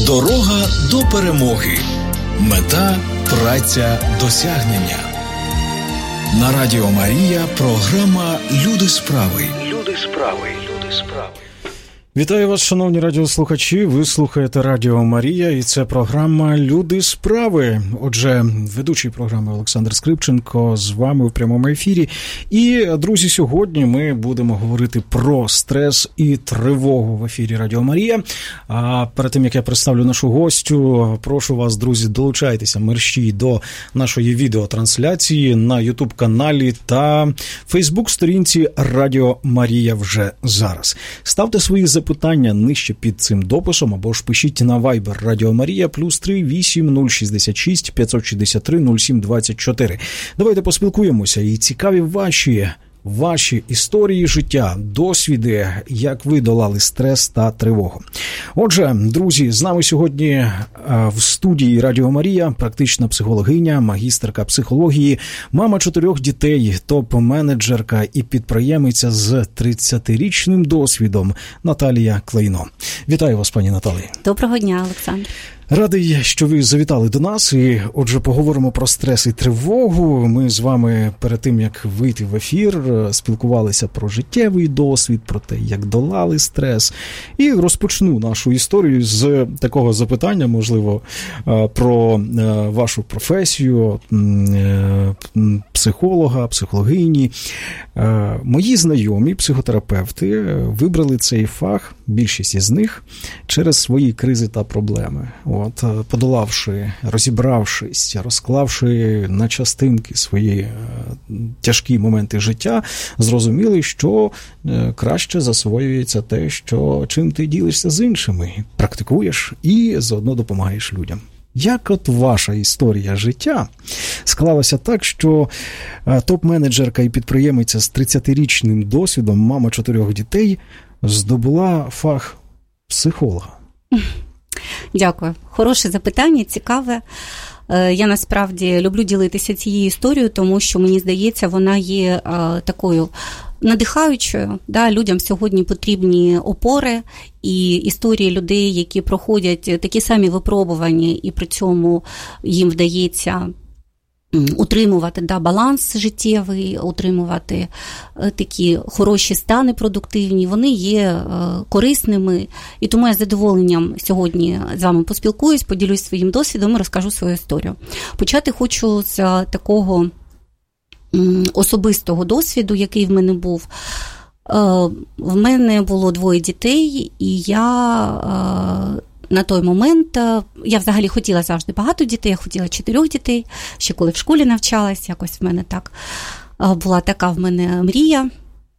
Дорога до перемоги. Мета – праця досягнення. На Радіо Марія програма «Люди справи». Люди справи. Люди справи. Вітаю вас, шановні радіослухачі. Ви слухаєте Радіо Марія, і це програма «Люди справи». Отже, ведучий програми Олександр Скрипченко з вами в прямому ефірі. І, друзі, сьогодні ми будемо говорити про стрес і тривогу в ефірі Радіо Марія. А перед тим, як я представлю нашу гостю, прошу вас, друзі, долучайтеся мерщій до нашої відеотрансляції на YouTube-каналі та Facebook-сторінці Радіо Марія вже зараз. Ставте свої запитання нижче під цим дописом або ж пишіть на Viber Радіо Марія +3 8066 563 0724. Давайте поспілкуємося і цікаві ваші історії життя, досвіди, як ви долали стрес та тривогу. Отже, друзі, з нами сьогодні в студії Радіо Марія практична психологиня, магістерка психології, мама 4 дітей, топ-менеджерка і підприємиця з 30-річним досвідом Наталія Клейно. Вітаю вас, пані Наталія. Доброго дня, Олександр. Радий, що ви завітали до нас, і отже поговоримо про стрес і тривогу. Ми з вами перед тим, як вийти в ефір, спілкувалися про життєвий досвід, про те, як долали стрес. І розпочну нашу історію з такого запитання, можливо, про вашу професію психолога, психологині. Мої знайомі психотерапевти вибрали цей фах, більшість із них, через свої кризи та проблеми. Подолавши, розібравшись, розклавши на частинки свої тяжкі моменти життя, зрозуміли, що краще засвоюється те, чим ти ділишся з іншими, практикуєш і заодно допомагаєш людям. Як от ваша історія життя склалася так, що топ-менеджерка і підприємиця з 30-річним досвідом, мама 4 дітей, здобула фах психолога? Дякую. Хороше запитання, цікаве. Я насправді люблю ділитися цією історією, тому що, мені здається, вона є такою надихаючою. Людям сьогодні потрібні опори, і історії людей, які проходять такі самі випробування, і при цьому їм вдається утримувати баланс життєвий, утримувати такі хороші стани продуктивні, вони є корисними. І тому я з задоволенням сьогодні з вами поспілкуюсь, поділюсь своїм досвідом і розкажу свою історію. Почати хочу з такого особистого досвіду, який в мене був. В мене було 2 дітей, і я на той момент, я взагалі хотіла завжди багато дітей, я хотіла 4 дітей, ще коли в школі навчалась, якось в мене так, була така в мене мрія.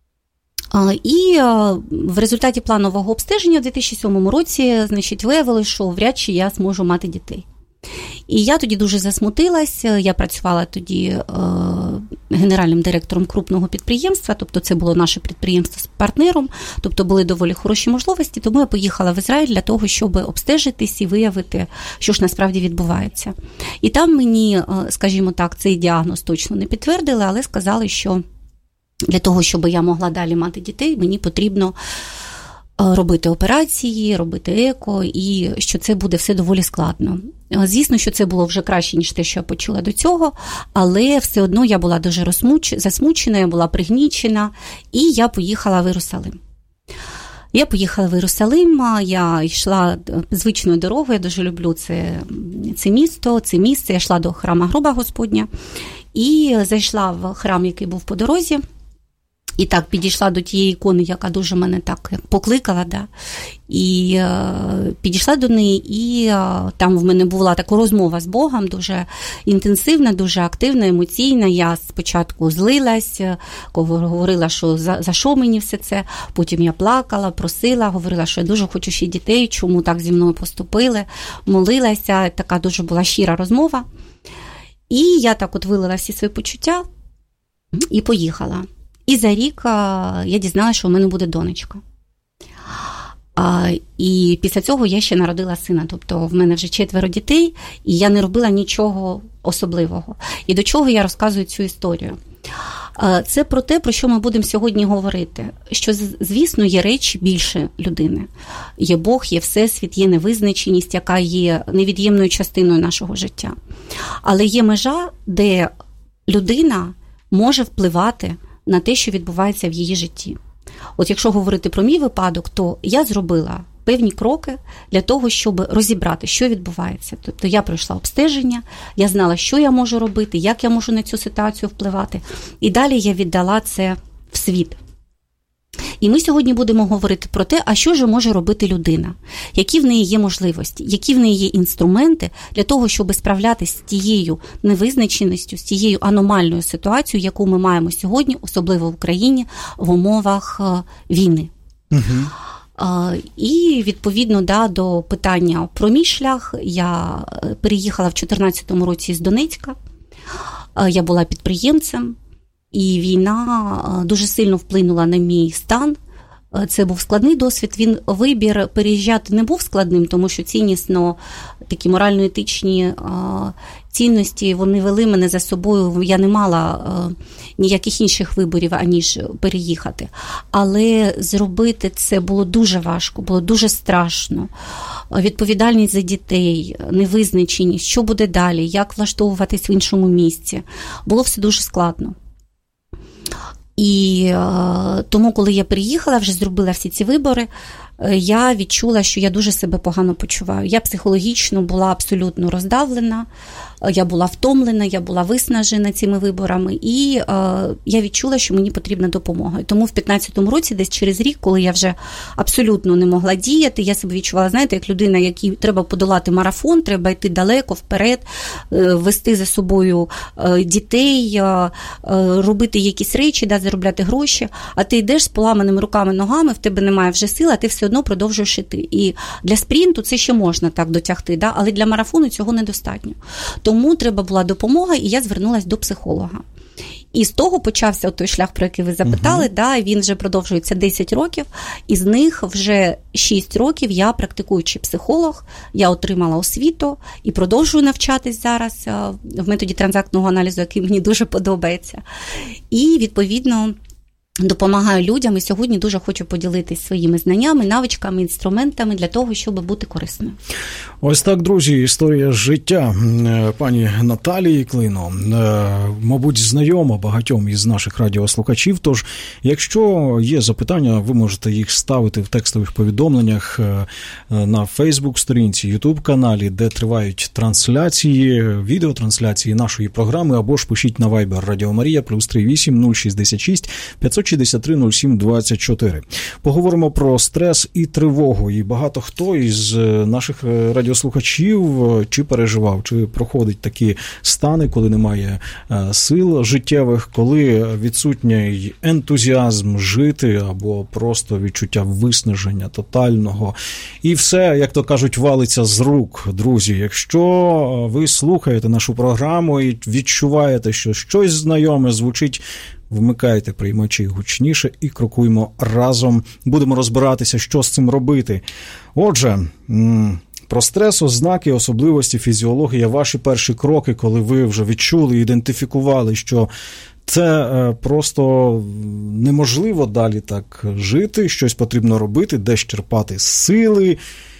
І в результаті планового обстеження в 2007 році, виявилося, що вряд чи я зможу мати дітей. І я тоді дуже засмутилась, я працювала тоді генеральним директором крупного підприємства, тобто це було наше підприємство з партнером, тобто були доволі хороші можливості, тому я поїхала в Ізраїль для того, щоб обстежитись і виявити, що ж насправді відбувається. І там мені, скажімо так, цей діагноз точно не підтвердили, але сказали, що для того, щоб я могла далі мати дітей, мені потрібно робити операції, робити еко, і що це буде все доволі складно. Звісно, що це було вже краще, ніж те, що я почула до цього, але все одно я була дуже засмучена, я була пригнічена, і я поїхала в Єрусалим. Я я йшла звичною дорогою, я дуже люблю це місто, це місце, я йшла до храму Гроба Господня, і зайшла в храм, який був по дорозі, і так підійшла до тієї ікони, яка дуже мене так покликала, і підійшла до неї, і там в мене була така розмова з Богом, дуже інтенсивна, дуже активна, емоційна. Я спочатку злилась, говорила, що за що мені все це, потім я плакала, просила, говорила, що я дуже хочу ще дітей, чому так зі мною поступили, молилася, така дуже була щира розмова. І я так от вилила всі свої почуття і поїхала. І за рік я дізналася, що у мене буде донечка. І після цього я ще народила сина, тобто в мене вже 4 дітей, і я не робила нічого особливого. І до чого я розказую цю історію? Це про те, про що ми будемо сьогодні говорити. Що, звісно, є речі більше людини. Є Бог, є Всесвіт, є невизначеність, яка є невід'ємною частиною нашого життя. Але є межа, де людина може впливати на те, що відбувається в її житті. От якщо говорити про мій випадок, то я зробила певні кроки для того, щоб розібрати, що відбувається. Тобто я пройшла обстеження, я знала, що я можу робити, як я можу на цю ситуацію впливати. І далі я віддала це в світ. І ми сьогодні будемо говорити про те, а що ж може робити людина, які в неї є можливості, які в неї є інструменти для того, щоб справлятися з тією невизначеністю, з тією аномальною ситуацією, яку ми маємо сьогодні, особливо в Україні, в умовах війни. І, відповідно, до питання про мій шлях, я переїхала в 2014 році з Донецька, я була підприємцем, і війна дуже сильно вплинула на мій стан. Це був складний досвід. Вибір переїжджати не був складним, тому що ціннісно такі морально-етичні цінності, вони вели мене за собою. Я не мала ніяких інших виборів, аніж переїхати. Але зробити це було дуже важко, було дуже страшно. Відповідальність за дітей, невизначеність, що буде далі, як влаштовуватись в іншому місці. Було все дуже складно. І тому, коли я приїхала, вже зробила всі ці вибори, я відчула, що я дуже себе погано почуваю. Я психологічно була абсолютно роздавлена, я була втомлена, я була виснажена цими виборами, і я відчула, що мені потрібна допомога. І тому в 2015 році, десь через рік, коли я вже абсолютно не могла діяти, я себе відчувала, знаєте, як людина, якій треба подолати марафон, треба йти далеко, вперед, вести за собою дітей, робити якісь речі, заробляти гроші, а ти йдеш з поламаними руками, ногами, в тебе немає вже сил, а ти все одно продовжуєш йти. І для спринту це ще можна так дотягти, але для марафону цього недостатньо. Тому треба була допомога, і я звернулася до психолога. І з того почався той шлях, про який ви запитали, він вже продовжується 10 років, і з них вже 6 років я практикуючий психолог, я отримала освіту і продовжую навчатись зараз в методі транзактного аналізу, який мені дуже подобається. І, відповідно, допомагаю людям, і сьогодні дуже хочу поділитися своїми знаннями, навичками, інструментами для того, щоб бути корисною. Ось так, друзі, історія життя пані Наталії Клино, мабуть, знайома багатьом із наших радіослухачів, тож, якщо є запитання, ви можете їх ставити в текстових повідомленнях на Фейсбук-сторінці, Ютуб-каналі, де тривають трансляції, відеотрансляції нашої програми, або ж пишіть на Viber Радіо Марія, +38 066 563 07 24. Поговоримо про стрес і тривогу, і багато хто із наших радіослухачів чи переживав, чи проходить такі стани, коли немає сил життєвих, коли відсутній ентузіазм жити, або просто відчуття виснаження тотального. І все, як то кажуть, валиться з рук, друзі. Якщо ви слухаєте нашу програму і відчуваєте, що щось знайоме звучить, вмикайте приймачі гучніше і крокуємо разом. Будемо розбиратися, що з цим робити. Отже, про стрес, ознаки, особливості, фізіологія, ваші перші кроки, коли ви вже відчули, ідентифікували, що це просто неможливо далі так жити, щось потрібно робити, десь черпати сили.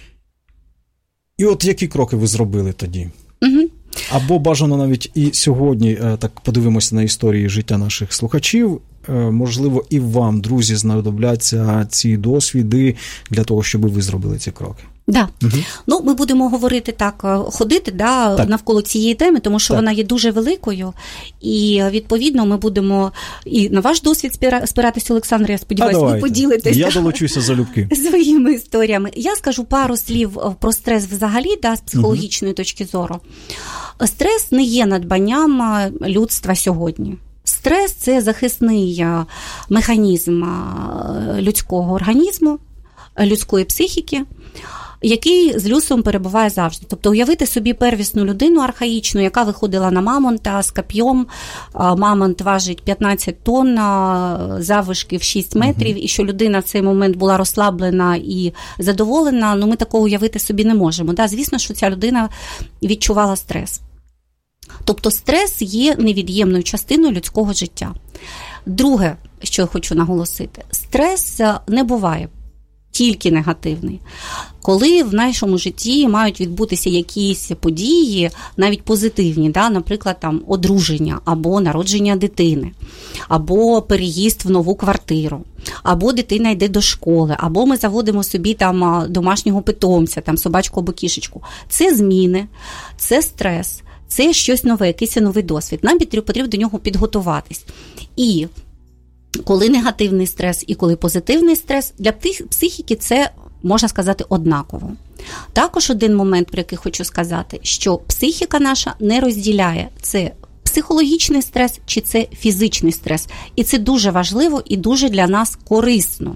І от які кроки ви зробили тоді? Або бажано навіть і сьогодні, так подивимося на історії життя наших слухачів, можливо, і вам, друзі, знадобляться ці досвіди для того, щоб ви зробили ці кроки. Да. Ну, ми будемо говорити ходити навколо цієї теми, тому що вона є дуже великою, і, відповідно, ми будемо і на ваш досвід спиратися, Олександр, я сподіваюся, ви поділитесь. Я долучуся залюбки. Своїми історіями. Я скажу пару слів про стрес взагалі, з психологічної точки зору. Стрес не є надбанням людства сьогодні. Стрес – це захисний механізм людського організму, людської психіки. який з люсом перебуває завжди. Тобто уявити собі первісну людину архаїчну, яка виходила на мамонта з коп'єм, мамонт важить 15 тонн, заввишки в 6 метрів, і що людина в цей момент була розслаблена і задоволена, ми такого уявити собі не можемо. Да? Звісно, що ця людина відчувала стрес. Тобто стрес є невід'ємною частиною людського життя. Друге, що я хочу наголосити, стрес не буває тільки негативний. Коли в нашому житті мають відбутися якісь події, навіть позитивні, да, наприклад, там, одруження, або народження дитини, або переїзд в нову квартиру, або дитина йде до школи, або ми заводимо собі там домашнього питомця, там, собачку або кішечку. Це зміни, це стрес, це щось нове, якийсь новий досвід. Нам потрібно до нього підготуватись. І коли негативний стрес і коли позитивний стрес, для психіки це, можна сказати, однаково. Також один момент, про який хочу сказати, що психіка наша не розділяє, це психологічний стрес чи це фізичний стрес. І це дуже важливо і дуже для нас корисно.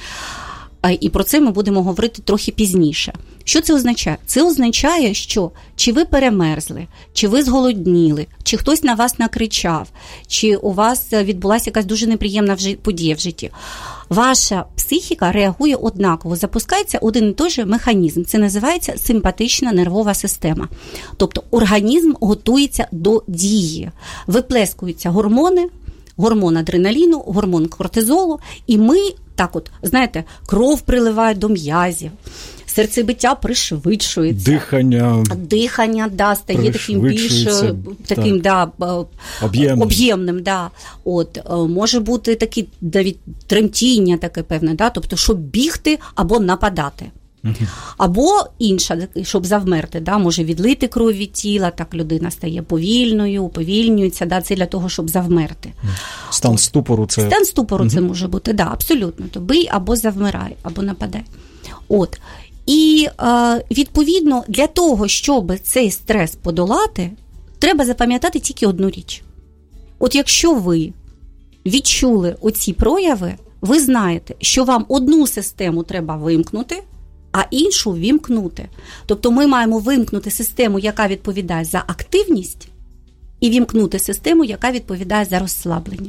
І про це ми будемо говорити трохи пізніше. Що це означає? Це означає, що чи ви перемерзли, чи ви зголодніли, чи хтось на вас накричав, чи у вас відбулася якась дуже неприємна подія в житті. Ваша психіка реагує однаково, запускається один і той же механізм. Це називається симпатична нервова система. Тобто організм готується до дії. Виплескуються гормони, гормон адреналіну, гормон кортизолу, і ми так от, знаєте, кров приливає до м'язів, серцебиття пришвидшується. Дихання, да, стає таким більш таким, да, об'ємним. Да. От, може бути таке навіть тремтіння таке певне, да, тобто, щоб бігти або нападати. Або інша, щоб завмерти, да, може відлити кров від тіла, так людина стає повільною, уповільнюється, да, це для того, щоб завмерти. Стан ступору це... Стан ступору це може бути, да, абсолютно. То бий або завмирай, або нападай. От. І, відповідно, для того, щоб цей стрес подолати, треба запам'ятати тільки одну річ. От якщо ви відчули оці прояви, ви знаєте, що вам одну систему треба вимкнути, а іншу вімкнути. Тобто ми маємо вимкнути систему, яка відповідає за активність, і вімкнути систему, яка відповідає за розслаблення.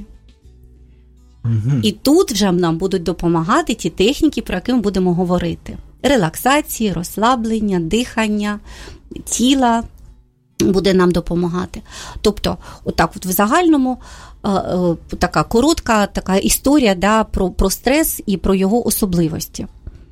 І тут вже нам будуть допомагати ті техніки, про які ми будемо говорити. Релаксації, розслаблення, дихання, тіла буде нам допомагати. Тобто, отак от в загальному така коротка така історія, да, про стрес і про його особливості.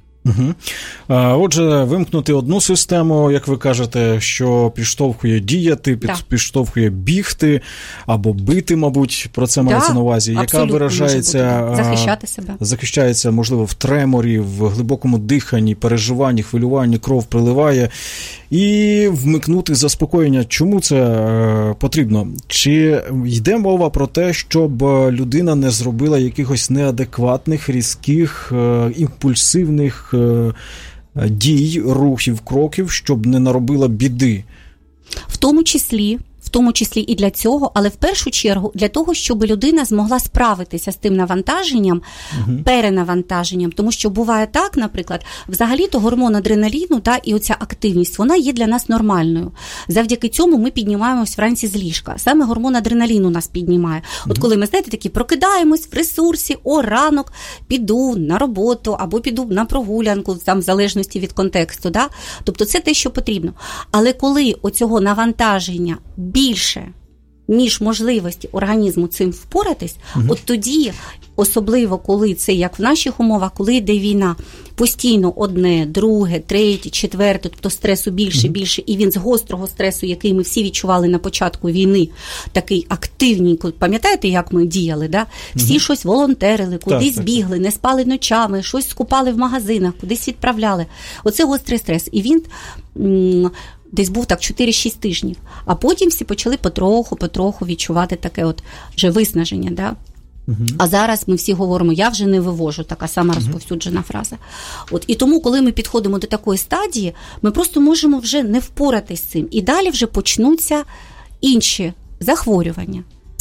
Отже, вимкнути одну систему, як ви кажете, що підштовхує діяти, підштовхує бігти або бити, мабуть, про це мається на увазі, яка виражається, захищається, можливо, в треморі, в глибокому диханні, переживанні, хвилюванні, кров приливає, і вмикнути заспокоєння. Чому це потрібно? Чи йде мова про те, щоб людина не зробила якихось неадекватних, різких, імпульсивних дій, рухів, кроків, щоб не наробила біди? В тому числі і для цього, але в першу чергу для того, щоб людина змогла справитися з тим навантаженням, перенавантаженням. Тому що буває так, наприклад, взагалі-то гормон адреналіну, та, і оця активність, вона є для нас нормальною. Завдяки цьому ми піднімаємось вранці з ліжка. Саме гормон адреналіну нас піднімає. От коли ми, знаєте, такі прокидаємось в ресурсі, ранок, піду на роботу або піду на прогулянку, там, в залежності від контексту. Да? Тобто це те, що потрібно. Але коли оцього навантаження більше, ніж можливості організму цим впоратись, от тоді, особливо коли це, як в наших умовах, коли йде війна, постійно одне, друге, третє, четверте, тобто стресу більше, і він з гострого стресу, який ми всі відчували на початку війни, такий активний, пам'ятаєте, як ми діяли, да? Всі щось волонтерили, кудись бігли, не спали ночами, щось скупали в магазинах, кудись відправляли. Оце гострий стрес. І він десь був так 4-6 тижнів. А потім всі почали потроху відчувати таке от вже виснаження, да? А зараз ми всі говоримо, я вже не вивожу, така сама розповсюджена фраза. От, і тому, коли ми підходимо до такої стадії, ми просто можемо вже не впоратись з цим. І далі вже почнуться інші захворювання.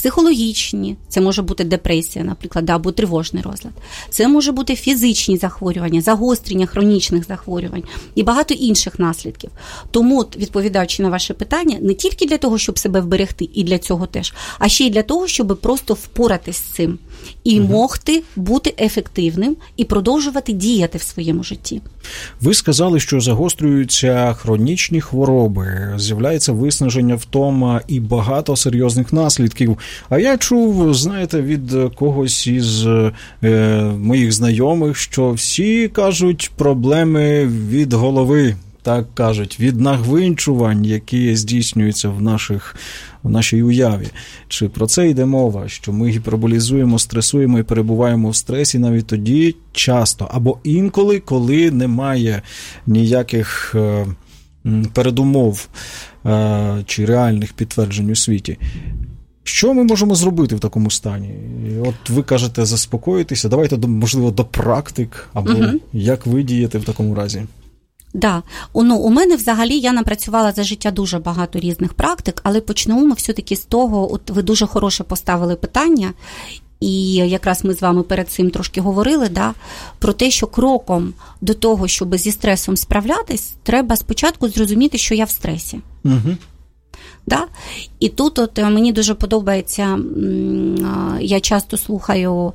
психологічні, це може бути депресія, наприклад, або тривожний розлад. Це може бути фізичні захворювання, загострення хронічних захворювань і багато інших наслідків. Тому, відповідаючи на ваше питання, не тільки для того, щоб себе вберегти, і для цього теж, а ще й для того, щоб просто впоратись з цим і могти бути ефективним і продовжувати діяти в своєму житті. Ви сказали, що загострюються хронічні хвороби, з'являється виснаження, втома і багато серйозних наслідків. А я чув, знаєте, від когось із моїх знайомих, що всі кажуть проблеми від голови, так кажуть, від нагвинчувань, які здійснюються в нашій уяві. Чи про це йде мова, що ми гіперболізуємо, стресуємо і перебуваємо в стресі навіть тоді часто, або інколи, коли немає ніяких передумов чи реальних підтверджень у світі. Що ми можемо зробити в такому стані? От ви кажете заспокоїтися, давайте, можливо, до практик, або як ви дієте в такому разі? Да. У мене взагалі, я напрацювала за життя дуже багато різних практик, але почнемо ми все-таки з того, от ви дуже хороше поставили питання, і якраз ми з вами перед цим трошки говорили, да, про те, що кроком до того, щоб зі стресом справлятись, треба спочатку зрозуміти, що я в стресі. Угу. Да? І тут от мені дуже подобається, я часто слухаю,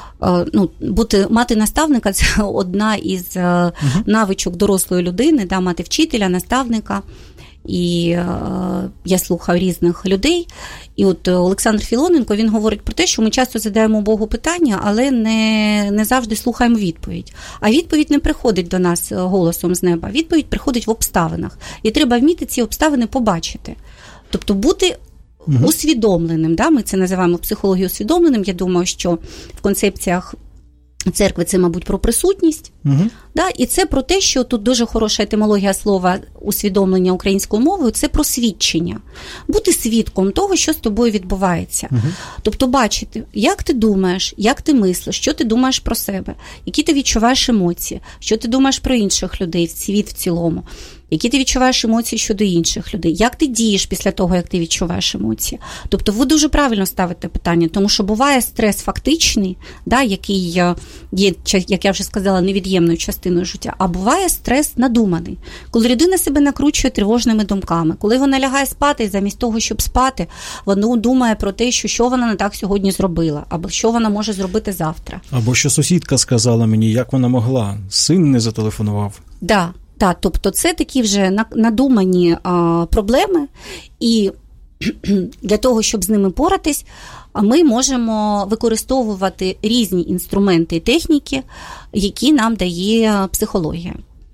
мати наставника – це одна із навичок дорослої людини, да, мати вчителя, наставника. І я слухаю різних людей. І от Олександр Філоненко, він говорить про те, що ми часто задаємо Богу питання, але не завжди слухаємо відповідь. А відповідь не приходить до нас голосом з неба, відповідь приходить в обставинах. І треба вміти ці обставини побачити. Тобто бути усвідомленим, да? Ми це називаємо в психології усвідомленим. Я думаю, що в концепціях церкви це, мабуть, про присутність. Да? І це про те, що тут дуже хороша етимологія слова усвідомлення українською мовою, це про свідчення. Бути свідком того, що з тобою відбувається. Тобто бачити, як ти думаєш, як ти мислиш, що ти думаєш про себе, які ти відчуваєш емоції, що ти думаєш про інших людей, світ в цілому. Які ти відчуваєш емоції щодо інших людей, як ти дієш після того, як ти відчуваєш емоції. Тобто ви дуже правильно ставите питання, тому що буває стрес фактичний, да, який є, як я вже сказала, невід'ємною частиною життя, а буває стрес надуманий, коли людина себе накручує тривожними думками, коли вона лягає спати і замість того, щоб спати, вона думає про те, що вона не так сьогодні зробила, або що вона може зробити завтра. Або що сусідка сказала мені, як вона могла, син не зателефонував. Да. Так, тобто це такі вже надумані проблеми, і для того, щоб з ними поратись, ми можемо використовувати різні інструменти і техніки, які нам дає психологія.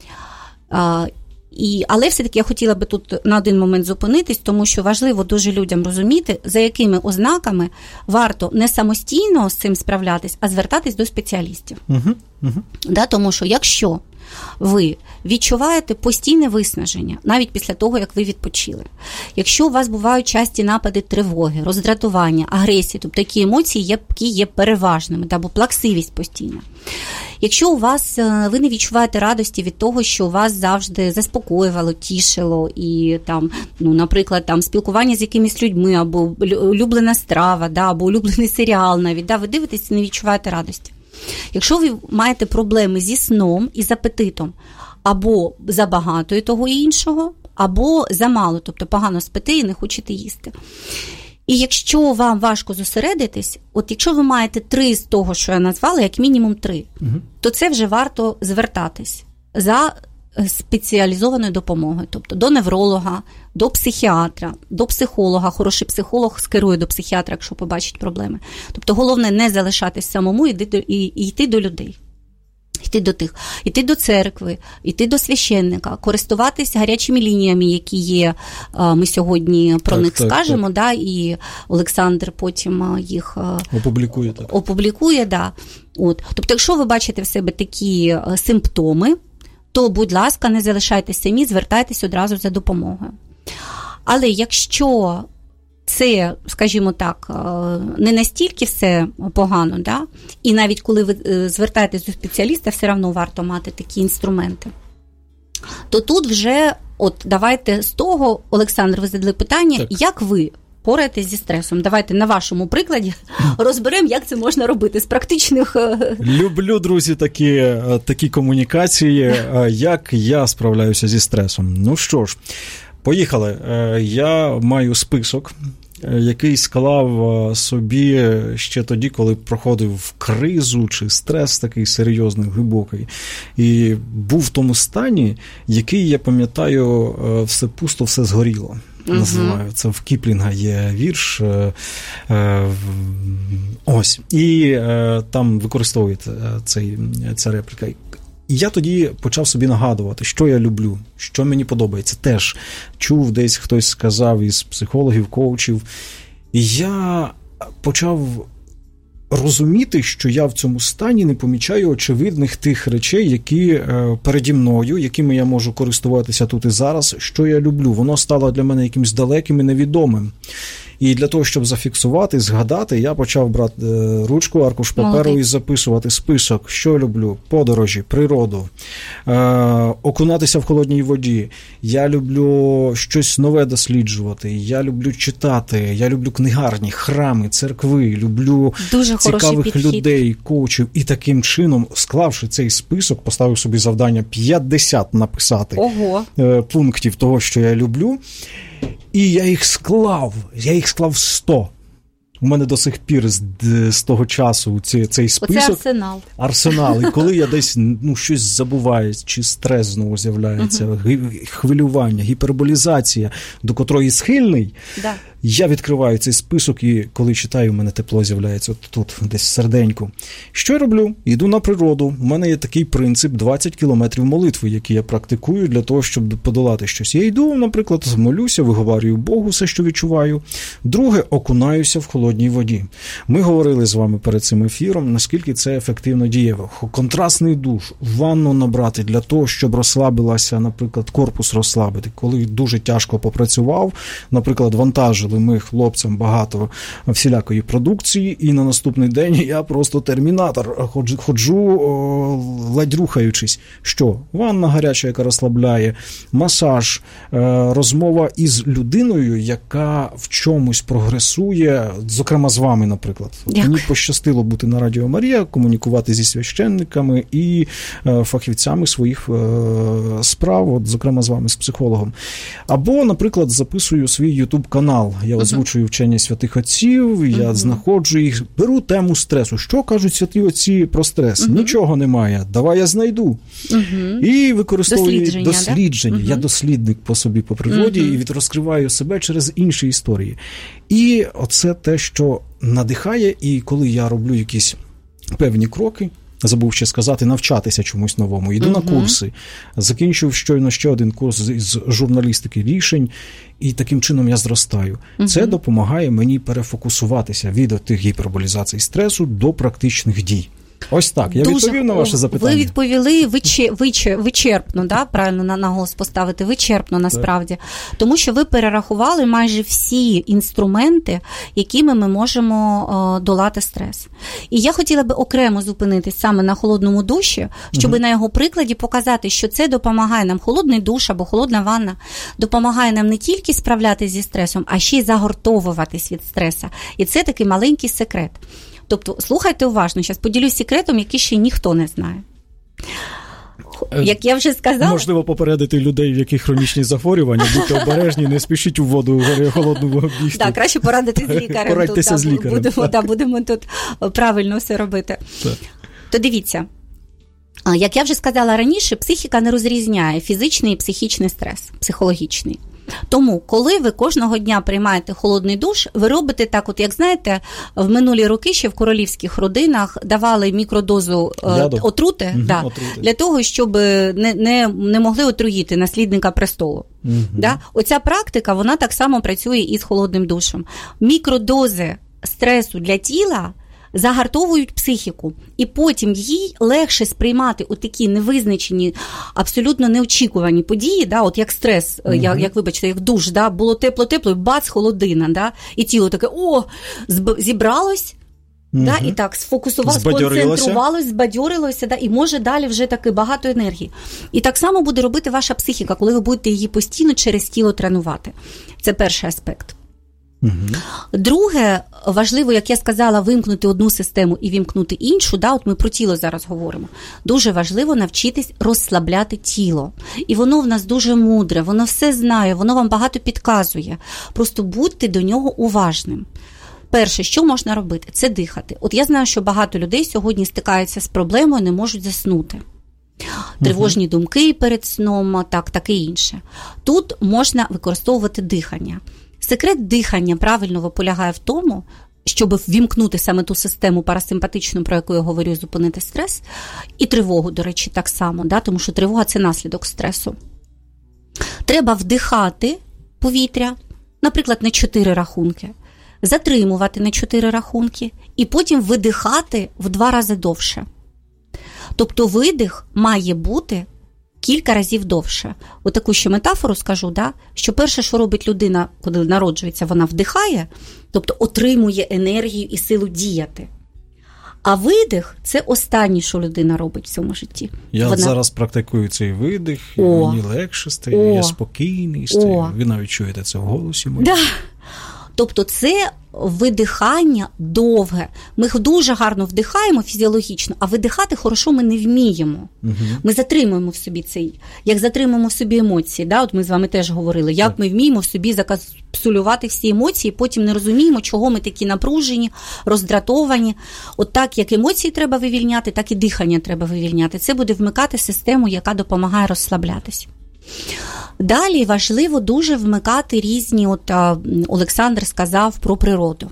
Але все-таки я хотіла би тут на один момент зупинитись, тому що важливо дуже людям розуміти, за якими ознаками варто не самостійно з цим справлятись, а звертатись до спеціалістів. Да, тому що якщо ви відчуваєте постійне виснаження, навіть після того, як ви відпочили. Якщо у вас бувають часті напади тривоги, роздратування, агресії, тобто такі емоції, які є переважними, або плаксивість постійна. Якщо у вас, ви не відчуваєте радості від того, що вас завжди заспокоювало, тішило, і там, наприклад, спілкування з якимись людьми, або улюблена страва, або улюблений серіал навіть, ви дивитесь і не відчуваєте радості. Якщо ви маєте проблеми зі сном і з апетитом, або забагато і того і іншого, або замало, тобто погано спите і не хочете їсти. І якщо вам важко зосередитись, от якщо ви маєте 3 з того, що я назвала, як мінімум 3, то це вже варто звертатись за спеціалізованою допомогою, тобто до невролога, до психіатра, до психолога. Хороший психолог скерує до психіатра, якщо побачить проблеми. Тобто головне не залишатись самому і йти до людей. Йти до церкви, йти до священника, користуватись гарячими лініями, які є, ми сьогодні про них скажемо, так. Да, і Олександр потім їх опублікує. Да. От. Тобто, якщо ви бачите в себе такі симптоми, то, будь ласка, не залишайтесь самі, звертайтесь одразу за допомогою. Але якщо це, скажімо так, не настільки все погано, да? І навіть коли ви звертаєтесь до спеціаліста, все одно варто мати такі інструменти, то тут вже, от давайте з того, Олександр, ви задали питання, так. Як ви пораєтесь зі стресом? Давайте на вашому прикладі розберемо, як це можна робити з практичних... Люблю, друзі, такі комунікації, як я справляюся зі стресом. Ну що ж, поїхали. Я маю список, який склав собі ще тоді, коли проходив кризу чи стрес такий серйозний, глибокий. І був в тому стані, який, я пам'ятаю, все пусто, все згоріло. Називаю. Це в Кіплінга є вірш. Ось. І там використовують ця репліка. І я тоді почав собі нагадувати, що я люблю, що мені подобається. Теж чув десь, хтось сказав із психологів, коучів. І я почав розуміти, що я в цьому стані не помічаю очевидних тих речей, які переді мною, якими я можу користуватися тут і зараз, що я люблю. Воно стало для мене якимось далеким і невідомим. І для того, щоб зафіксувати, згадати, я почав брати ручку, аркуш паперу і записувати список, що люблю: подорожі, природу, окунатися в холодній воді. Я люблю щось нове досліджувати, я люблю читати, я люблю книгарні, храми, церкви, люблю дуже цікавих людей, коучів. І таким чином, склавши цей список, поставив собі завдання 50 написати пунктів того, що я люблю. І я їх склав 100. У мене до сих пір з того часу цей список. Оце арсенал. І коли я десь щось забуваю, чи стрес знову з'являється, хвилювання, гіперболізація, до котрої схильний, я відкриваю цей список, і коли читаю, у мене тепло з'являється тут, десь в серденьку. Що я роблю? Йду на природу. У мене є такий принцип 20 кілометрів молитви, який я практикую для того, щоб подолати щось. Я йду, наприклад, молюся, виговарюю Богу все, що відчуваю. Друге, окунаюся в холодній воді. Ми говорили з вами перед цим ефіром, наскільки це ефективно дієво. Контрастний душ, ванну набрати для того, щоб розслабилася, наприклад, корпус розслабити. Коли дуже тяжко попрацював, наприклад, вантажили ми хлопцям багато всілякої продукції, і на наступний день я просто термінатор, ходжу, ледь рухаючись. Що? Ванна гаряча, яка розслабляє, масаж, розмова із людиною, яка в чомусь прогресує, зокрема з вами, наприклад. Мені пощастило бути на Радіо Марія, комунікувати зі священниками і фахівцями своїх справ, зокрема з вами, з психологом. Або, наприклад, записую свій YouTube-канал. Я озвучую вчення святих отців, я знаходжу їх, беру тему стресу. Що кажуть святі отці про стрес? Нічого немає, давай я знайду. І використовую дослідження. Я дослідник по собі, по природі, і розкриваю себе через інші історії. І оце те, що надихає, і коли я роблю якісь певні кроки, забув ще сказати, навчатися чомусь новому. Йду на курси. Закінчив щойно ще один курс з журналістики рішень, і таким чином я зростаю. Це допомагає мені перефокусуватися від тих гіперболізацій стресу до практичних дій. Ось так, я відповів на ваше запитання. Ви відповіли вичерпно, да? Правильно наголос поставити, вичерпно насправді. Тому що ви перерахували майже всі інструменти, якими ми можемо долати стрес. І я хотіла би окремо зупинитись саме на холодному душі, щоб на його прикладі показати, що це допомагає нам, холодний душ або холодна ванна, допомагає нам не тільки справлятися зі стресом, а ще й загортовуватись від стреса. І це такий маленький секрет. Тобто, слухайте уважно, зараз поділюсь секретом, який ще ніхто не знає. Як я вже сказала... Можливо, попередити людей, в яких хронічні захворювання, будьте обережні, не спішіть у воду холодну бігти. Так, краще порадитись з лікарем. Порадьтеся з лікарем. Будемо тут правильно все робити. Так. То дивіться, як я вже сказала раніше, психіка не розрізняє фізичний і психічний стрес, психологічний. Тому, коли ви кожного дня приймаєте холодний душ, ви робите так, от як знаєте, в минулі роки ще в королівських родинах давали мікродозу отрути, для того, щоб не могли отруїти наслідника престолу. Да? Оця практика, вона так само працює і з холодним душем. Мікродози стресу для тіла загартовують психіку, і потім їй легше сприймати такі невизначені, абсолютно неочікувані події, да, от як стрес, як вибачте, як душ, да, було тепло-тепло, і бац, холодина, да, і тіло таке, зібралось, да, і так сфокусувалося, сконцентрувалося, збадьорилося, да, і може далі вже таки багато енергії. І так само буде робити ваша психіка, коли ви будете її постійно через тіло тренувати. Це перший аспект. Друге, важливо, як я сказала, вимкнути одну систему і вімкнути іншу. Да? От ми про тіло зараз говоримо. Дуже важливо навчитись розслабляти тіло. І воно в нас дуже мудре, воно все знає, воно вам багато підказує. Просто будьте до нього уважним. Перше, що можна робити? Це дихати. От я знаю, що багато людей сьогодні стикаються з проблемою, не можуть заснути. Тривожні думки перед сном, таке інше. Тут можна використовувати дихання. Секрет дихання правильного полягає в тому, щоб ввімкнути саме ту систему парасимпатичну, про яку я говорю, зупинити стрес, і тривогу, до речі, так само, да? Тому що тривога – це наслідок стресу. Треба вдихати повітря, наприклад, на 4 рахунки, затримувати на 4 рахунки і потім видихати в 2 рази довше. Тобто видих має бути кілька разів довше. Отаку ще метафору скажу, да? Що перше, що робить людина, коли народжується, вона вдихає, тобто отримує енергію і силу діяти. А видих – це останнє, що людина робить в цьому житті. Я зараз практикую цей видих, і мені легше стає, я спокійний стаю. Ви навіть чуєте це в голосі моєму. Да. Тобто це видихання довге. Ми дуже гарно вдихаємо фізіологічно, а видихати хорошо ми не вміємо. Ми затримуємо в собі цей, як затримуємо в собі емоції. Да? От ми з вами теж говорили, як ми вміємо в собі закапсулювати всі емоції, потім не розуміємо, чого ми такі напружені, роздратовані. От так, як емоції треба вивільняти, так і дихання треба вивільняти. Це буде вмикати систему, яка допомагає розслаблятись. Далі важливо дуже вмикати різні, от Олександр сказав про природу,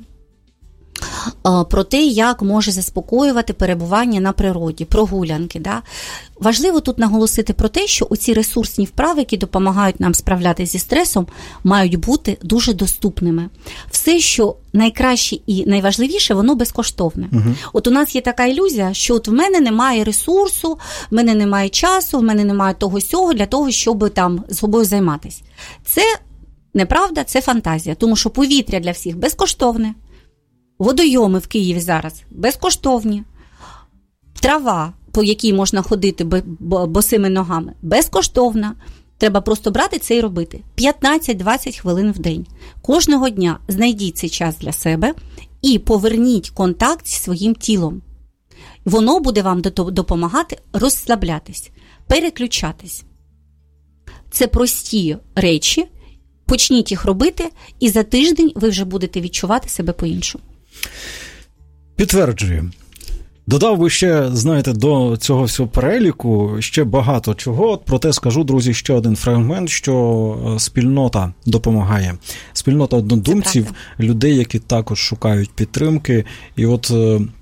про те, як може заспокоювати перебування на природі, прогулянки. Да? Важливо тут наголосити про те, що оці ресурсні вправи, які допомагають нам справлятися зі стресом, мають бути дуже доступними. Все, що найкраще і найважливіше, воно безкоштовне. От у нас є така ілюзія, що от в мене немає ресурсу, в мене немає часу, в мене немає того-сього для того, щоб там з собою займатися. Це неправда, це фантазія, тому що повітря для всіх безкоштовне, водойоми в Києві зараз безкоштовні, трава, по якій можна ходити босими ногами, безкоштовна. Треба просто брати це і робити. 15-20 хвилин в день. Кожного дня знайдіть цей час для себе і поверніть контакт зі своїм тілом. Воно буде вам допомагати розслаблятись, переключатись. Це прості речі, почніть їх робити, і за тиждень ви вже будете відчувати себе по-іншому. Підтверджую. Додав би ще, знаєте, до цього всього переліку ще багато чого. Проте скажу, друзі, ще один фрагмент, що спільнота допомагає. Спільнота однодумців, людей, які також шукають підтримки. І от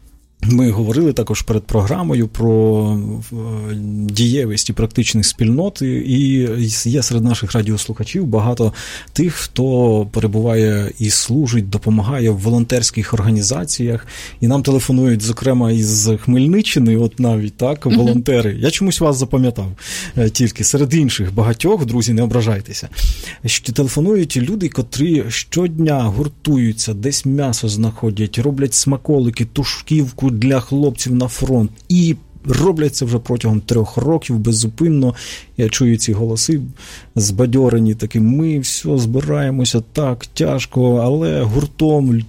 ми говорили також перед програмою про дієвість і практичність спільноти, і є серед наших радіослухачів багато тих, хто перебуває і служить, допомагає в волонтерських організаціях, і нам телефонують, зокрема, із Хмельниччини, от навіть, так, волонтери. Я чомусь вас запам'ятав тільки. Серед інших багатьох, друзі, не ображайтеся, що телефонують люди, котрі щодня гуртуються, десь м'ясо знаходять, роблять смаколики, тушківку для хлопців на фронт. І роблять це вже протягом 3 років беззупинно. Я чую ці голоси збадьорені, такі, ми все збираємося так тяжко, але гуртом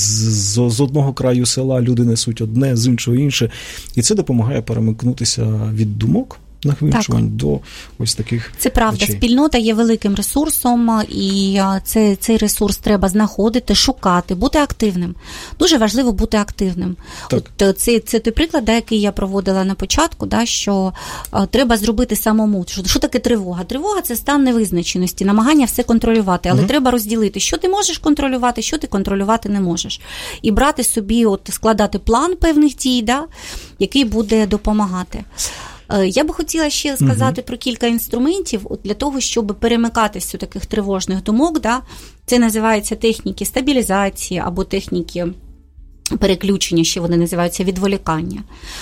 з одного краю села люди несуть одне, з іншого інше. І це допомагає перемикнутися від думок нахвинчувань до ось таких Це правда. речей. Спільнота є великим ресурсом, і цей ресурс треба знаходити, шукати, бути активним. Дуже важливо бути активним. От, це той приклад, який я проводила на початку, що треба зробити самому. Що таке тривога? Тривога – це стан невизначеності, намагання все контролювати, але треба розділити, що ти можеш контролювати, що ти контролювати не можеш. І брати собі, складати план певних дій, який буде допомагати. Я би хотіла ще сказати про кілька інструментів для того, щоб перемикатися у таких тривожних думок. Це називається техніки стабілізації або техніки переключення, ще вони називаються відволікання.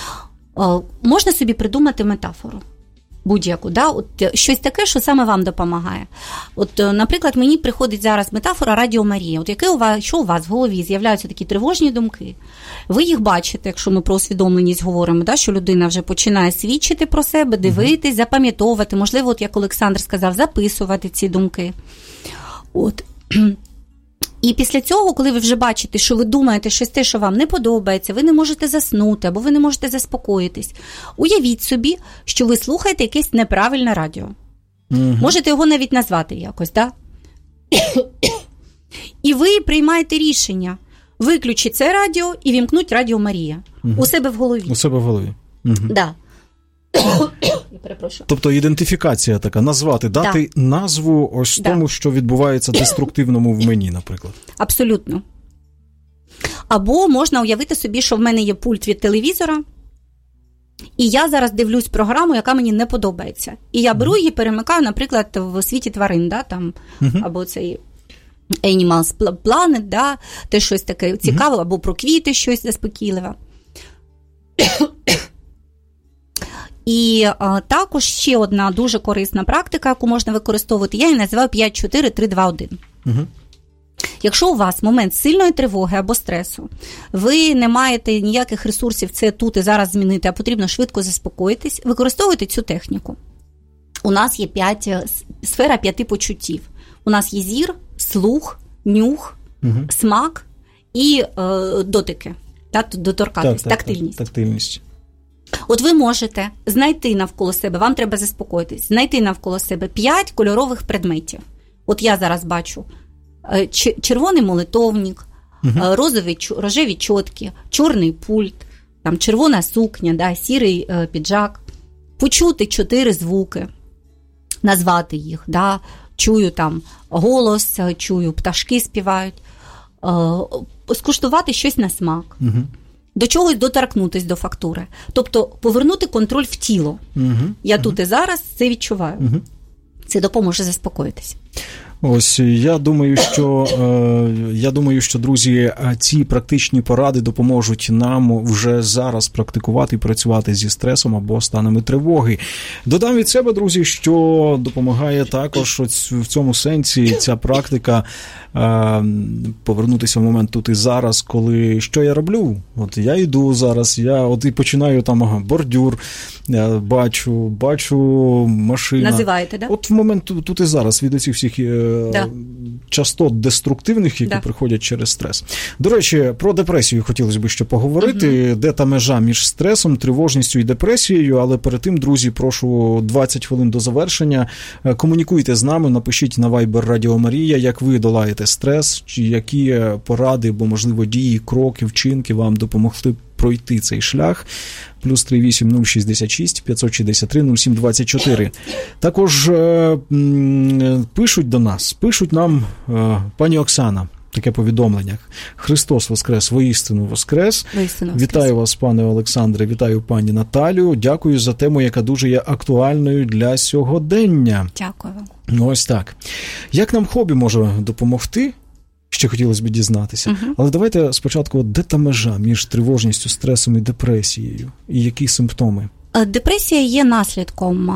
Можна собі придумати метафору будь-яку, от щось таке, що саме вам допомагає. От, наприклад, мені приходить зараз метафора Радіо Марія. От що у вас в голові з'являються такі тривожні думки? Ви їх бачите, якщо ми про усвідомленість говоримо, що людина вже починає свідчити про себе, дивитись, запам'ятовувати, можливо, от як Олександр сказав, записувати ці думки. От. І після цього, коли ви вже бачите, що ви думаєте щось те, що вам не подобається, ви не можете заснути або ви не можете заспокоїтись, уявіть собі, що ви слухаєте якесь неправильне радіо. Можете його навіть назвати якось, да? І ви приймаєте рішення виключити це радіо і вімкнуть Радіо Марія у себе в голові. У себе в голові. Да. Я перепрошую. Тобто ідентифікація така, назвати, дати назву ось тому, що відбувається деструктивному в мені, наприклад. Абсолютно. Або можна уявити собі, що в мене є пульт від телевізора, і я зараз дивлюсь програму, яка мені не подобається. І я беру її, перемикаю, наприклад, в світі тварин, да, там, або цей Animals Planet, да, те щось таке цікаве, або про квіти щось заспокійливе. І також ще одна дуже корисна практика, яку можна використовувати, я її називаю 5-4-3-2-1. Якщо у вас момент сильної тривоги або стресу, ви не маєте ніяких ресурсів це тут і зараз змінити, а потрібно швидко заспокоїтись, використовуйте цю техніку. У нас є сфера 5 почуттів. У нас є зір, слух, нюх, смак і дотики, доторкатись, тактильність. Тактильність. От ви можете знайти навколо себе, вам треба заспокоїтись, знайти навколо себе 5 кольорових предметів. От я зараз бачу червоний молитовник, рожеві чотки, чорний пульт, там червона сукня, да, сірий піджак. Почути 4 звуки, назвати їх, да, чую там голос, чую пташки співають, скуштувати щось на смак. До чогось доторкнутись до фактури. Тобто повернути контроль в тіло. Я тут і зараз це відчуваю. Це допоможе заспокоїтись. Ось, я думаю, що, друзі, ці практичні поради допоможуть нам вже зараз практикувати і працювати зі стресом або станами тривоги. Додам від себе, друзі, що допомагає також в цьому сенсі ця практика повернутися в момент тут і зараз, коли що я роблю? От я йду зараз, я от і починаю там бордюр, бачу машина. Називаєте, да? От в момент тут і зараз від оцих всіх частот деструктивних, які приходять через стрес. До речі, про депресію хотілося б ще поговорити. Де та межа між стресом, тривожністю і депресією, але перед тим, друзі, прошу 20 хвилин до завершення. Комунікуйте з нами, напишіть на Viber Радіо Марія, як ви долаєте стрес, чи які поради, або, можливо, дії, кроки, вчинки вам допомогли пройти цей шлях. Плюс 38 066 563 07 24. Також пишуть до нас, пишуть нам пані Оксана, таке повідомлення. Христос воскрес, воістину воскрес. Вітаю вас, пане Олександре, вітаю пані Наталю. Дякую за тему, яка дуже є актуальною для сьогодення. Дякую. Ось так. Як нам хобі може допомогти? Ще хотілося б дізнатися. Але давайте спочатку, де та межа між тривожністю, стресом і депресією? І які симптоми? Депресія є наслідком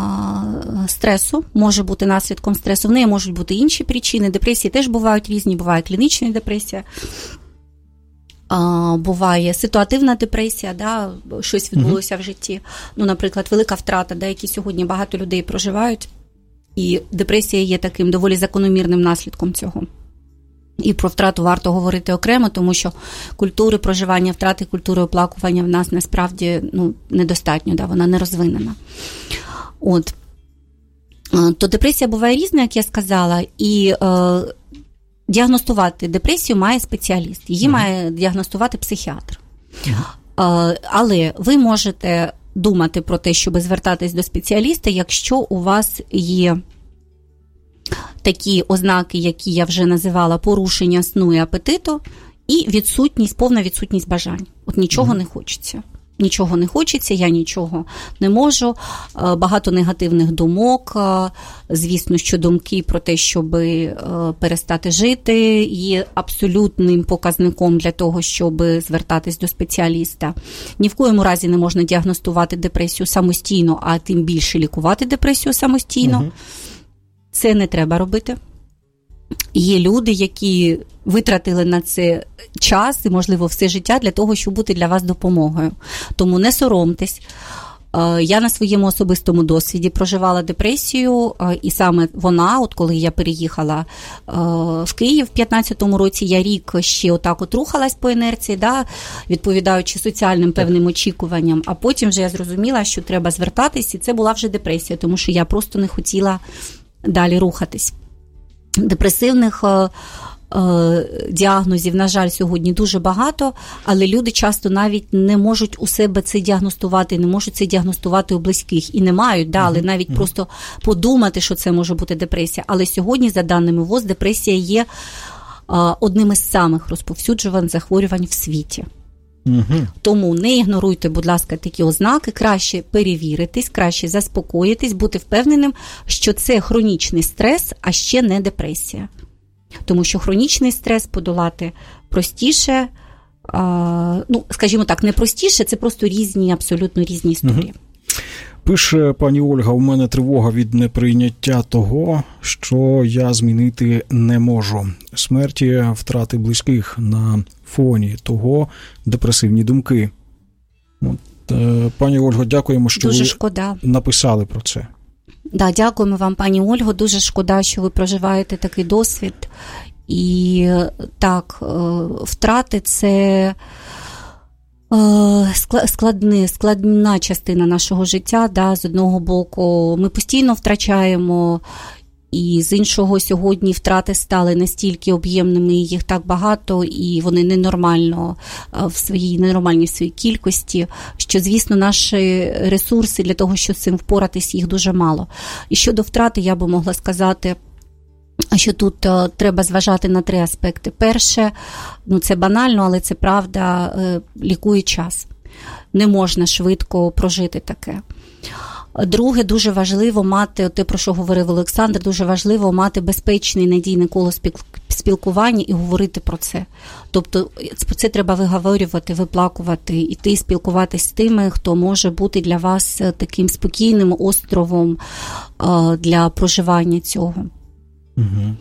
стресу, може бути наслідком стресу. В неї можуть бути інші причини. Депресії теж бувають різні, буває клінічна депресія, буває ситуативна депресія, да, щось відбулося в житті. Ну, наприклад, велика втрата, да, які сьогодні багато людей проживають. І депресія є таким доволі закономірним наслідком цього. І про втрату варто говорити окремо, тому що культури проживання втрати, культури оплакування в нас насправді недостатньо, да, вона не розвинена. От. То депресія буває різна, як я сказала, і діагностувати депресію має спеціаліст, її має діагностувати психіатр. Але ви можете думати про те, щоб звертатись до спеціаліста, якщо у вас є такі ознаки, які я вже називала, порушення сну і апетиту, і повна відсутність бажань. От нічого не хочеться. Нічого не хочеться, я нічого не можу. Багато негативних думок. Звісно, що думки про те, щоб перестати жити, є абсолютним показником для того, щоб звертатись до спеціаліста. Ні в коєму разі не можна діагностувати депресію самостійно, а тим більше лікувати депресію самостійно. Це не треба робити. Є люди, які витратили на це час і, можливо, все життя для того, щоб бути для вас допомогою. Тому не соромтесь, Я на своєму особистому досвіді проживала депресію, і саме вона, от коли я переїхала в Київ в 15-му році, я рік ще отак от рухалась по інерції, да, відповідаючи соціальним певним очікуванням, а потім вже я зрозуміла, що треба звертатись, і це була вже депресія, тому що я просто не хотіла далі рухатись. Депресивних діагнозів, на жаль, сьогодні дуже багато, але люди часто навіть не можуть у себе це діагностувати, не можуть це діагностувати у близьких і не мають, да, але навіть просто подумати, що це може бути депресія. Але сьогодні, за даними ВОЗ, депресія є одним із самих розповсюджуваних захворювань в світі. Тому не ігноруйте, будь ласка, такі ознаки, краще перевіритись, краще заспокоїтись, бути впевненим, що це хронічний стрес, а ще не депресія. Тому що хронічний стрес подолати простіше, скажімо так, не простіше, це просто різні, абсолютно різні історії. Пише пані Ольга, у мене тривога від неприйняття того, що я змінити не можу. Смерті, втрати близьких на фоні того, депресивні думки. Пані Ольго, дякуємо, що дуже ви шкода. Написали про це. Да, дякуємо вам, пані Ольго. Дуже шкода, що ви проживаєте такий досвід. І так, втрати – це складна частина нашого життя. Да, з одного боку, ми постійно втрачаємо, і з іншого сьогодні втрати стали настільки об'ємними, їх так багато, і вони ненормальні в своїй кількості, що, звісно, наші ресурси для того, щоб з цим впоратись, їх дуже мало. І щодо втрати, я би могла сказати, що тут треба зважати на 3 аспекти. Перше, це банально, але це правда, лікує час. Не можна швидко прожити таке. Друге, дуже важливо мати, те, про що говорив Олександр, дуже важливо мати безпечне і надійне коло спілкування і говорити про це. Тобто це треба виговорювати, виплакувати, іти спілкуватись з тими, хто може бути для вас таким спокійним островом для проживання цього. Угу.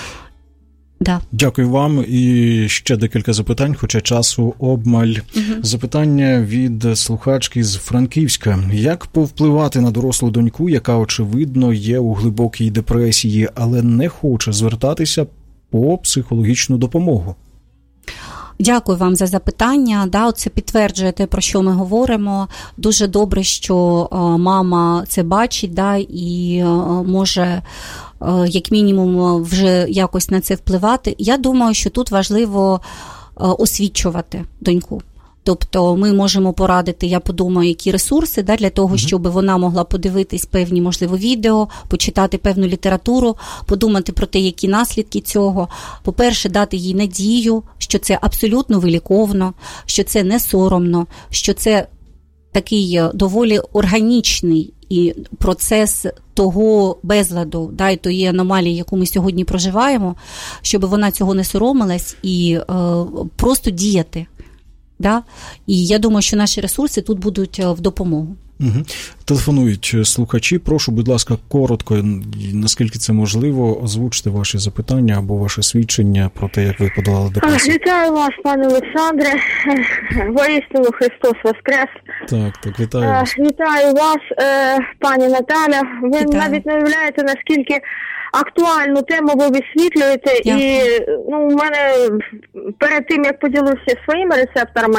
Да. Дякую вам. І ще декілька запитань, хоча часу обмаль. Запитання від слухачки з Франківська. Як повпливати на дорослу доньку, яка, очевидно, є у глибокій депресії, але не хоче звертатися по психологічну допомогу? Дякую вам за запитання. Да, це підтверджує те, про що ми говоримо. Дуже добре, що мама це бачить, да, і може як мінімум вже якось на це впливати. Я думаю, що тут важливо освічувати доньку. Тобто ми можемо порадити, я подумаю, які ресурси, да, для того, щоб вона могла подивитись певні, можливо, відео, почитати певну літературу, подумати про те, які наслідки цього. По-перше, дати їй надію, що це абсолютно виліковно, що це не соромно, що це такий доволі органічний і процес того безладу, да, і тої аномалії, яку ми сьогодні проживаємо, щоб вона цього не соромилась і просто діяти. Да? І я думаю, що наші ресурси тут будуть в допомогу. Телефонують слухачі. Прошу, будь ласка, коротко, наскільки це можливо, озвучте ваші запитання або ваше свідчення про те, як ви подолали депресію. Вітаю вас, пане Олександре. Воістину Христос Воскрес. Так, вітаю вас. Вітаю вас, пані Наталя. Ви навіть не уявляєте, наскільки актуальну тему ви висвітлюєте. Дякую. І у мене перед тим, як поділюся своїми рецептами,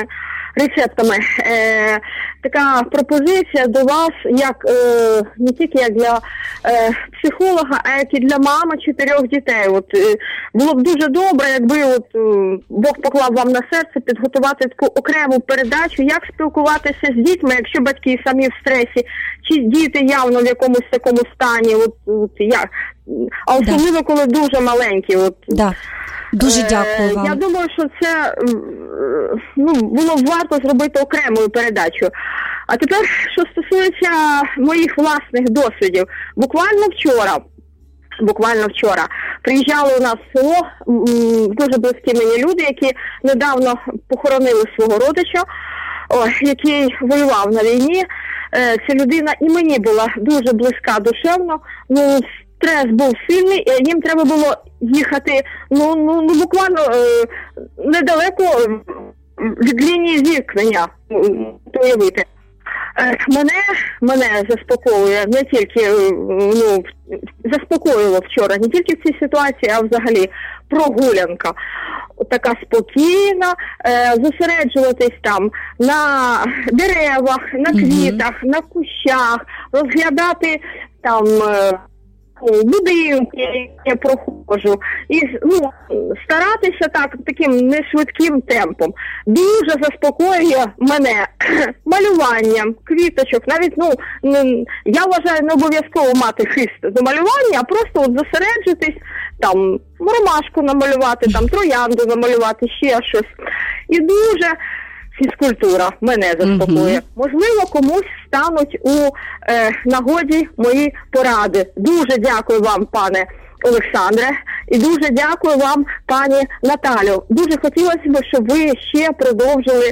така пропозиція до вас, як не тільки як для психолога, а як і для мами 4 дітей. Було б дуже добре, якби Бог поклав вам на серце підготувати таку окрему передачу, як спілкуватися з дітьми, якщо батьки самі в стресі, чи діти явно в якомусь такому стані, як, а особливо коли дуже маленькі. Да. Дуже дякую вам. Я думаю, що це було б варто зробити окремою передачу. А тепер, що стосується моїх власних досвідів. Буквально вчора приїжджали у нас в село дуже близькі мені люди, які недавно похоронили свого родича, який воював на війні. Ця людина і мені була дуже близька душевно. Стрес був сильний, і їм треба було їхати буквально недалеко від лінії зіткнення, уявити. Мене заспокоює не тільки, заспокоїло вчора, не тільки в цій ситуації, а взагалі прогулянка. Така спокійна, зосереджуватись там на деревах, на квітах, на кущах, розглядати там будинки, які я проходжу, і старатися таким нешвидким темпом. Дуже заспокоює мене малюванням квіточок. Навіть, я вважаю, не обов'язково мати хист до малювання, а просто зосереджитись, там, ромашку намалювати, там, троянду намалювати, ще щось. І дуже фізкультура мене заспокоює. Можливо, комусь стануть у нагоді мої поради. Дуже дякую вам, пане Олександре, і дуже дякую вам, пані Наталю. Дуже хотілося б, щоб ви ще продовжили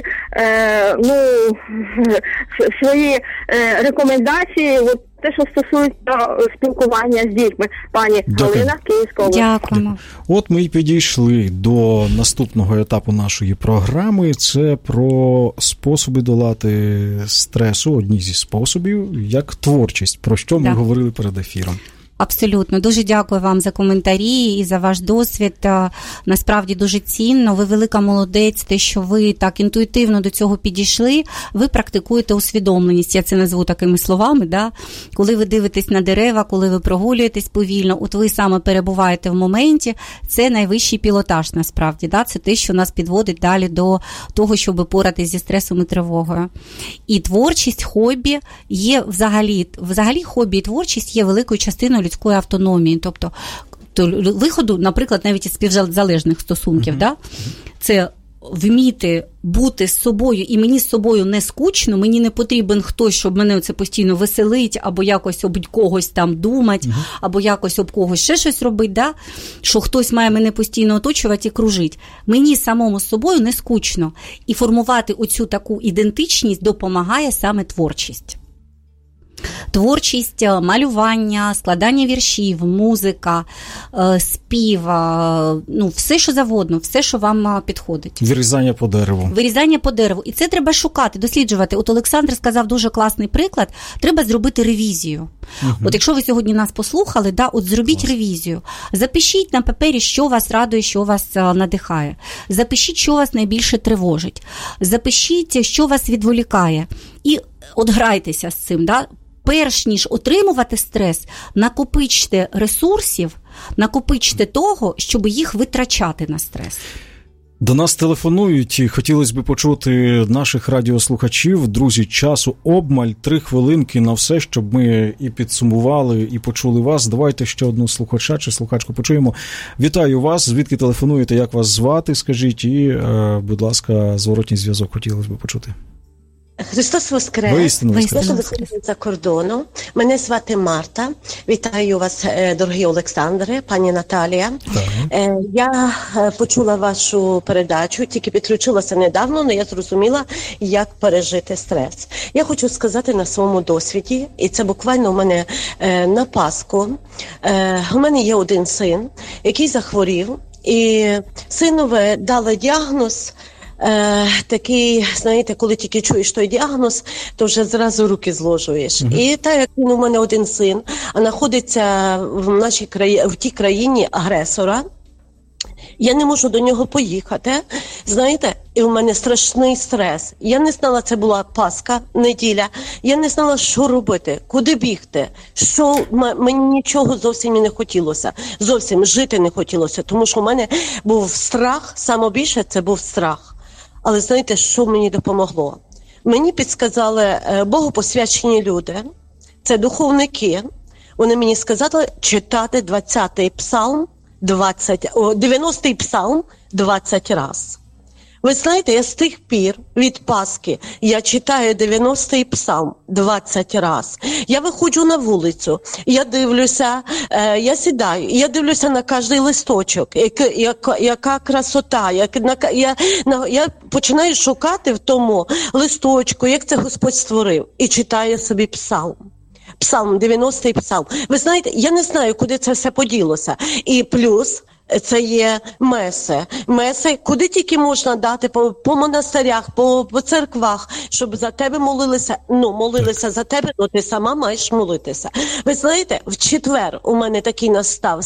свої рекомендації, те, що стосується спілкування з дітьми. Пані Галина, Київська область. Дякуємо. От ми і підійшли до наступного етапу нашої програми. Це про способи долати стресу, одні зі способів, як творчість, про що ми говорили перед ефіром. Абсолютно. Дуже дякую вам за коментарі і за ваш досвід. Насправді дуже цінно. Ви велика молодець, те, що ви так інтуїтивно до цього підійшли. Ви практикуєте усвідомленість, я це назву такими словами, да? Коли ви дивитесь на дерева, коли ви прогулюєтесь повільно, от ви саме перебуваєте в моменті, це найвищий пілотаж насправді, да? Це те, що нас підводить далі до того, щоб поратись зі стресом і тривогою. І творчість, хобі є взагалі хобі і творчість є великою частиною людської автономії, тобто виходу, наприклад, навіть із співзалежних стосунків, да? Це вміти бути з собою, і мені з собою не скучно, мені не потрібен хтось, щоб мене це постійно веселить, або якось об когось там думати, або якось об когось ще щось робити, да? Що хтось має мене постійно оточувати і кружити. Мені самому з собою не скучно. І формувати оцю таку ідентичність допомагає саме творчість. Творчість, малювання, складання віршів, музика, спів, все, що завгодно, все, що вам підходить. Вирізання по дереву. Вирізання по дереву. І це треба шукати, досліджувати. От Олександр сказав дуже класний приклад. Треба зробити ревізію. От якщо ви сьогодні нас послухали, от зробіть ревізію. Запишіть на папері, що вас радує, що вас надихає. Запишіть, що вас найбільше тривожить. Запишіть, що вас відволікає. І от грайтеся з цим, перш ніж отримувати стрес, накопичте ресурсів, накопичте того, щоб їх витрачати на стрес. До нас телефонують, і хотілося б почути наших радіослухачів. Друзі, часу обмаль, 3 хвилинки на все, щоб ми і підсумували, і почули вас. Давайте ще одну слухача чи слухачку почуємо. Вітаю вас, звідки телефонуєте, як вас звати, скажіть, і, будь ласка, зворотній зв'язок хотілося б почути. Христос Воскрес! Я телефоную за кордону. Мене звати Марта. Вітаю вас, дорогі Олександре, пані Наталія. Я почула вашу передачу, тільки підключилася недавно, але я зрозуміла, як пережити стрес. Я хочу сказати на своєму досвіді, і це буквально у мене на Пасху. У мене є один син, який захворів, і синові дали діагноз, такий, знаєте, коли тільки чуєш той діагноз, то вже зразу руки зложуєш. І так як він у мене один син, а знаходиться в тій країні агресора, я не можу до нього поїхати, знаєте, і у мене страшний стрес. Я не знала, це була Пасха, неділя, я не знала, що робити, куди бігти, мені нічого зовсім не хотілося, зовсім жити не хотілося, тому що у мене був страх, саме більше це був страх. Але знаєте, що мені допомогло? Мені підсказали богопосвячені люди, це духовники, вони мені сказали читати 90-й псалм 20 раз. Ви знаєте, я з тих пір від Пасхи, я читаю 90-й псалм 20 раз. Я виходжу на вулицю, я дивлюся, я сідаю, я дивлюся на кожний листочок, яка красота, я починаю шукати в тому листочку, як це Господь створив, і читаю собі псалм. Псалм, 90-й псалм. Ви знаєте, я не знаю, куди це все поділося. І плюс це є меси, куди тільки можна дати, по монастирях, по церквах, щоб за тебе молилися за тебе, але ти сама маєш молитися. Ви знаєте, в четвер у мене такий настав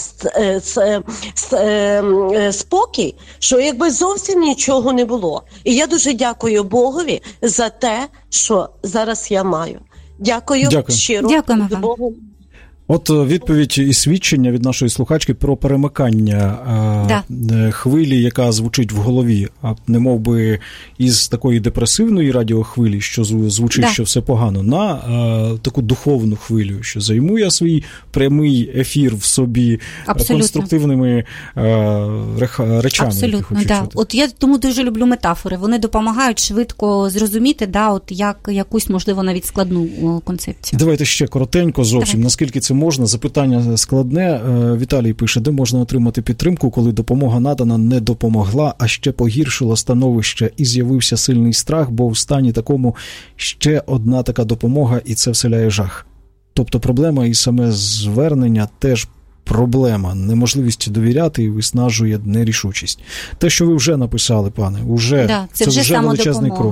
спокій, що якби зовсім нічого не було. І я дуже дякую Богові за те, що зараз я маю. Дякую. Щиро. Дякуємо вам. Богу. От відповідь і свідчення від нашої слухачки про перемикання хвилі, яка звучить в голові, а не мов би із такої депресивної радіохвилі, що звучить, що все погано, на таку духовну хвилю, що займу я свій прямий ефір в собі конструктивними речами. Абсолютно, да. От я тому дуже люблю метафори. Вони допомагають швидко зрозуміти, от як якусь, можливо, навіть складну концепцію. Давайте ще коротенько зовсім, наскільки це можна. Запитання складне. Віталій пише, де можна отримати підтримку, коли допомога надана не допомогла, а ще погіршила становище і з'явився сильний страх, бо в стані такому ще одна така допомога, і це вселяє жах. Тобто проблема і саме звернення теж проблема. Неможливість довіряти і виснажує нерішучість. Те, що ви вже написали, пане, це вже величезний крок.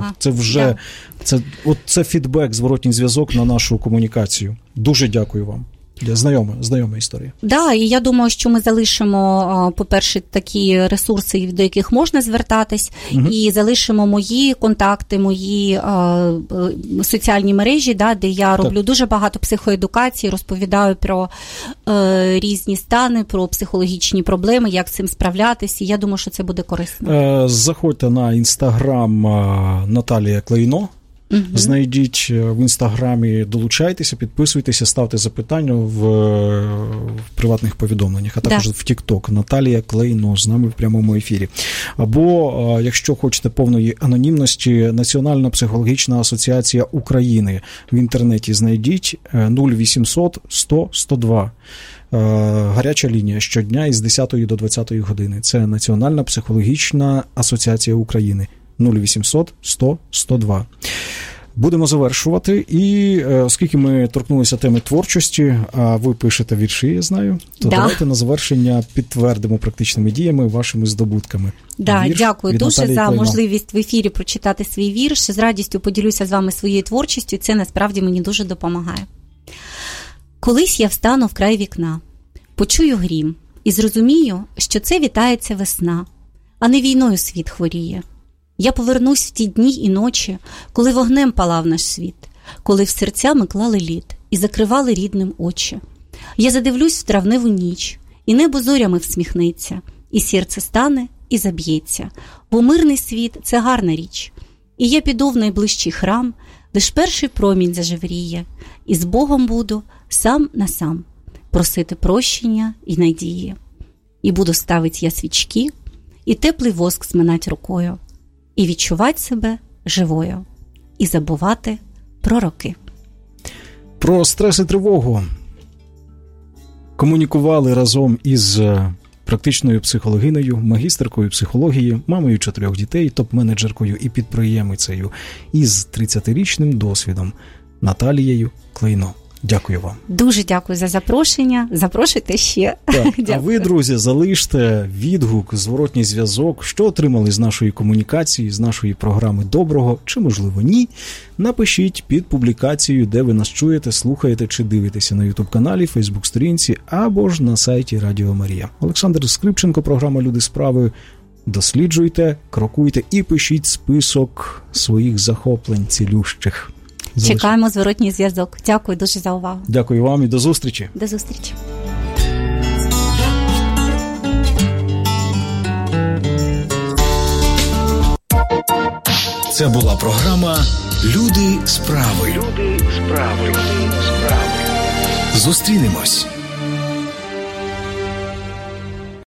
Це фідбек, зворотній зв'язок на нашу комунікацію. Дуже дякую вам. Знайома історія. Да, і я думаю, що ми залишимо, по-перше, такі ресурси, до яких можна звертатись, і залишимо мої контакти, мої соціальні мережі, де я роблю дуже багато психоедукації, розповідаю про різні стани, про психологічні проблеми, як з цим справлятися, і я думаю, що це буде корисно. Заходьте на Інстаграм Наталія Клейно. Знайдіть в Інстаграмі, долучайтеся, підписуйтеся, ставте запитання в приватних повідомленнях, а також в Тік-Ток. Наталія Клейно з нами в прямому ефірі. Або, якщо хочете повної анонімності, Національна психологічна асоціація України. В інтернеті знайдіть 0800 100 102. Гаряча лінія щодня із 10 до 20 години. Це Національна психологічна асоціація України. 0800 100 102. Будемо завершувати, і оскільки ми торкнулися теми творчості, а ви пишете вірші, я знаю, то давайте на завершення підтвердимо практичними діями вашими здобутками. Дякую дуже за можливість в ефірі прочитати свій вірш. З радістю поділюся з вами своєю творчістю, це насправді мені дуже допомагає. Колись я встану в край вікна, почую грім і зрозумію, що це вітається весна, а не війною світ хворіє. Я повернусь в ті дні і ночі, коли вогнем палав наш світ, коли в серця ми клали лід і закривали рідним очі. Я задивлюсь в травневу ніч, і небо зорями всміхнеться, і серце стане і заб'ється, бо мирний світ – це гарна річ. І я піду в найближчий храм, лиш перший промінь зажевріє, і з Богом буду сам на сам просити прощення і надії. І буду ставить я свічки, і теплий воск зминать рукою, і відчувати себе живою, і забувати про роки. Про стрес і тривогу комунікували разом із практичною психологинею, магістеркою психології, мамою 4 дітей, топ-менеджеркою і підприємицею із 30-річним досвідом Наталією Клейно. Дякую вам. Дуже дякую за запрошення. Запрошуйте ще. А ви, друзі, залиште відгук, зворотній зв'язок, що отримали з нашої комунікації, з нашої програми доброго, чи, можливо, ні. Напишіть під публікацією, де ви нас чуєте, слухаєте чи дивитеся на YouTube-каналі, Фейсбук-сторінці або ж на сайті Радіо Марія. Олександр Скрипченко, програма «Люди справи». Досліджуйте, крокуйте і пишіть список своїх захоплень цілющих. Чекаємо зворотній зв'язок. Дякую дуже за увагу. Дякую вам і до зустрічі. До зустрічі. Це була програма «Люди справи». Зустрінемось.